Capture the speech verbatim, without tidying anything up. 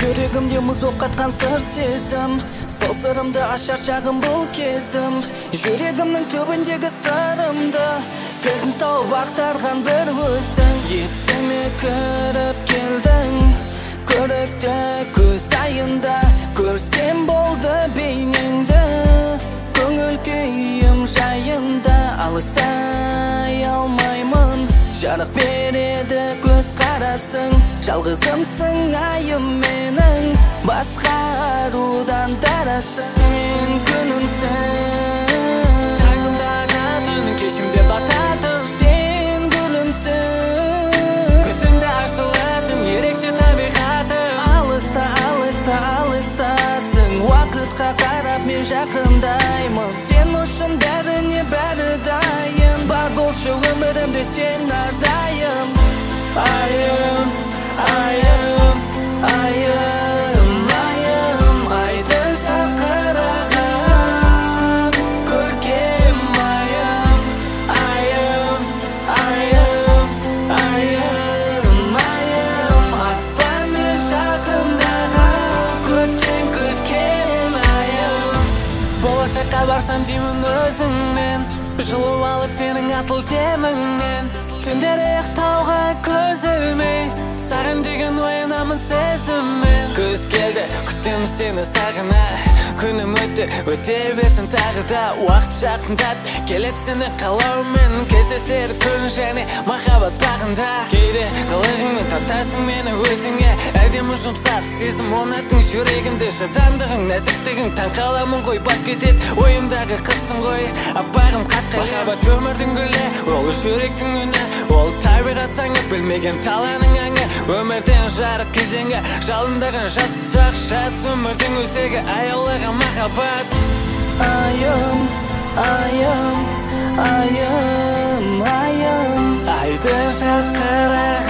Жүрегімде мұз оқ қатқан сыр сезім, сол сырымды ашар шағым бұл кезім. Жүрегімнің түбіндегі сырымды кілтін тауып ақтарған бір өзің. Есіме кіріп келдің, көрікті көз айында, көрсем болды бейнеңді. Көңіл күйім жайында, алыстай алмаймын, жарық береді көз қарасың. Жалғызымсың айым менің, басқа арудан дарасың. Сен күнімсің, таңымда ағатын, кешімде бататын. Сен гүлімсің, көзіңді ашылатын, ерекше табиғатың. Алыста, алыста, алыстасың, уақытқа қарап мен жақындаймын. Сен үшін бәріне бәрі дайын, бар болшы өмірімде сен әрдайым. Айым, айым, айым, айым, айды жарқыраған көркем айым. Айым, айым, айым, айым, аспанды жақындаған көктен көткен айым. Болашаққа барсам деймін өзіңнен, жылу алып сенің асыл теміңнен. Түндері ұйықтауға көз ілмей, саған деген оянамын сезіммен. Күз келді, күтемін сені сағына, күнім өтті, өте берсін тағы да. Уақыт жақындап келеді сені қалаумен, кездесер күн және махаббат бағында. Кейде қылығыңмен тартасың мені өзіңе, әдемі жұмсақ сезім орнаттың жүрегімде. Шыдамдығың, нәзіктігің таң қаламын ғой, бас кетеді ойымдағы қыздың ғой. Аппағым қасқа махаббат өмірдің гүлі, ол жүректің үні, ол табиғат заңы, білмеген таланың аңы. Өмірден жарық кезеңі, жалындаған жас шақ, жас өмірдің өзегі, аяулаған махаббат. Айым, айым, айым, айым, айды жарқыраған